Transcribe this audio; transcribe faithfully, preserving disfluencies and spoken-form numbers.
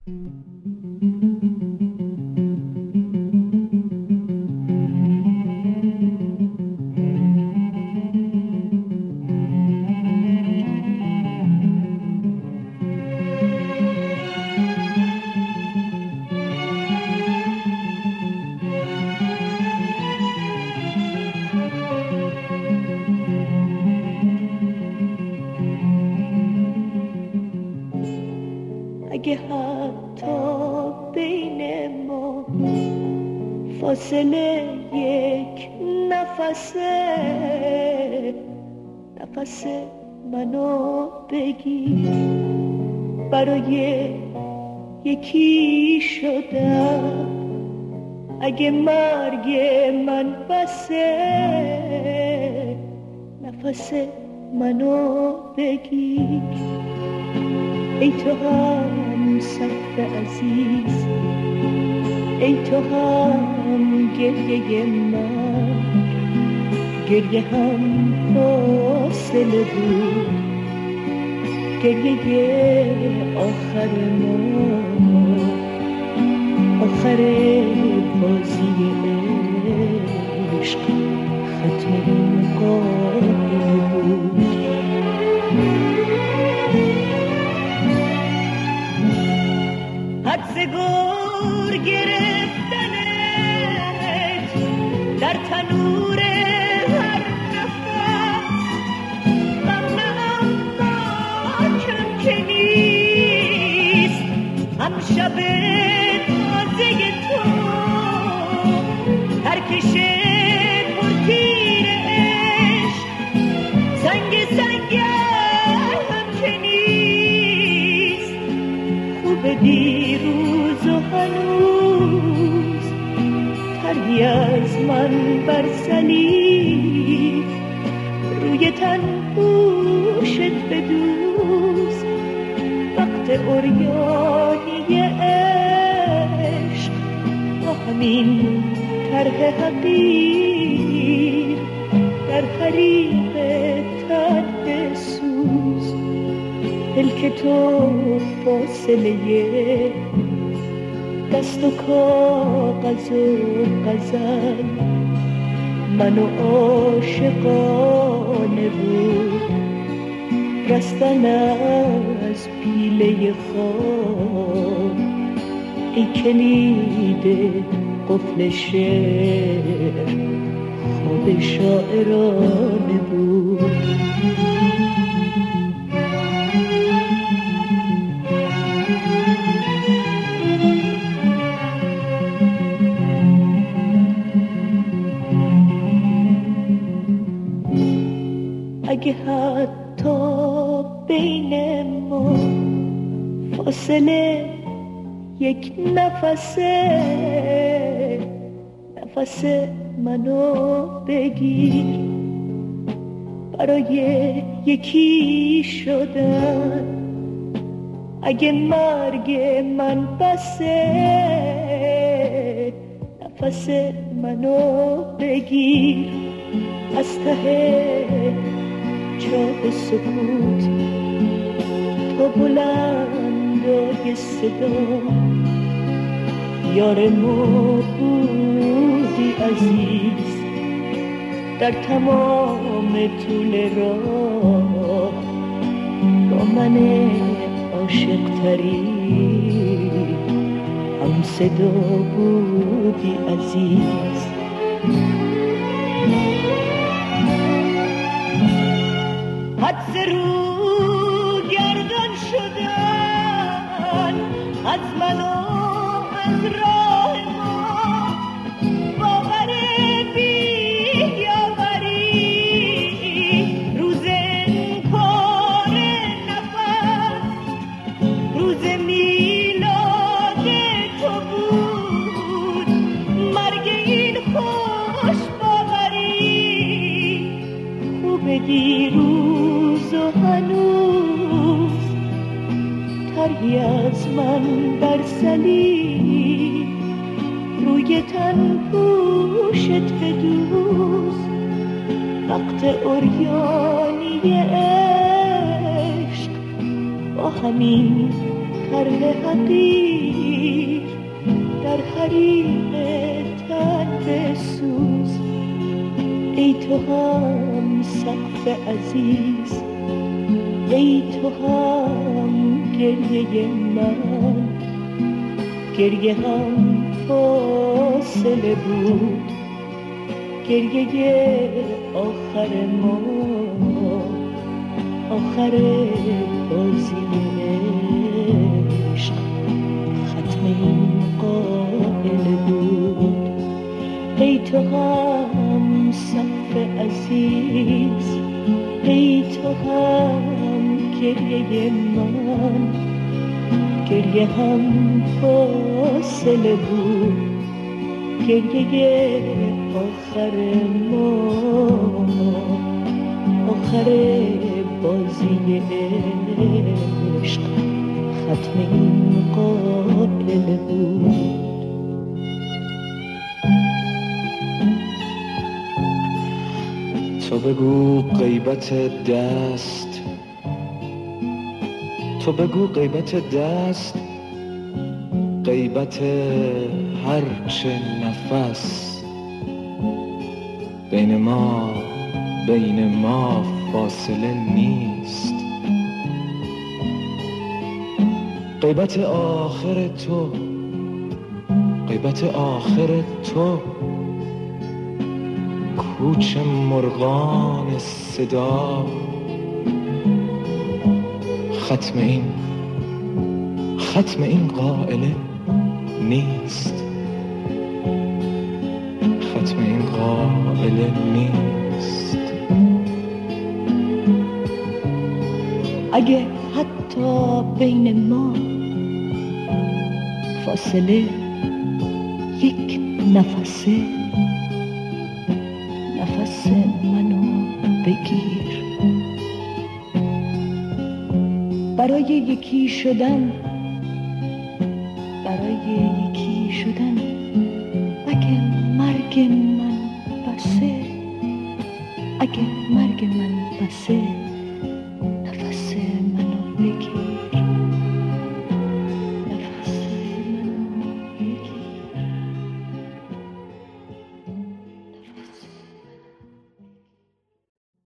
اگه حتی بین ما فاصله یک نفسه، نفس منو بگیر، برای یکی شدم. اگه مرگ من بسه، نفس منو بگیر. ای تو هم سفر عزیز، ای تو هم گریه من، گریه هم فاصله بود، گریه آخر ما، آخر بازی عشق، ختم این قافله بود. حدس گور گرفتنت در تنور هر نفس، غم اما کم که نیست، هم شب تازه تو ترکش پرتیر عشق، سنگ سنگ هم که نیست، خوب دیروز و هنوز تری از من بر صلیب، روی تن پوشت بدوز، وقت عریانی عشق، با همین طرح حقیر در حریق تن بسوز. پلک تو فاصله دست و کاغذ و غزل، منو عاشقانه بود، رستن از پیله خواب. ای کلید قفل شعر، خواب شاعرانه بود. اگه حتی بین ما فاصله یک نفسه، نفس منو بگیر، برای یکی شدن. اگه مرگ من بسه، نفس منو بگیر. از ته چاه سکوت تو بلندای صدا، یار ما بودی عزیز، در تمام طول راه با من عاشق تری هم صدا بودی عزیز. حدس رو گردن شدن از من و از راه ما، باور بیاوری روز انکار نفس، روز میلاد تو بود، مرگ این خوش باوری، خوب دیروز و هنوز تری از من بر صلیب، روی تن پوشت بدوز، وقت عریانی عشق با همین طرح حقیر در حریم تن بسوز. ای تو هم سقف عزیز، ای تو هم گریه من. گریه هم فاصله بود، گریه آخر ما، آخر بازی عشق ختم این قائل بود. ای تو هم سقف عزیز، ای تو هم گریه من. گریه هم فاصله بود، گریه آخر ما، آخر بازی عشق ختم این قائل بود. تو بگو غیبت دست، تو بگو غیبت دست، غیبت هرچه نفس. بین ما بین ما فاصله نیست. غیبت آخر تو، غیبت آخر تو، کوچ مرغان صدا. ختم این ختم این قائله نیست. ختم این قائله نیست. اگه حتی بین ما فاصله یک نفسه، نفس منو بگیر. برای یکی شدن، برای یکی شدن، اگه مرگ من بسه، اگه مرگ من بسه،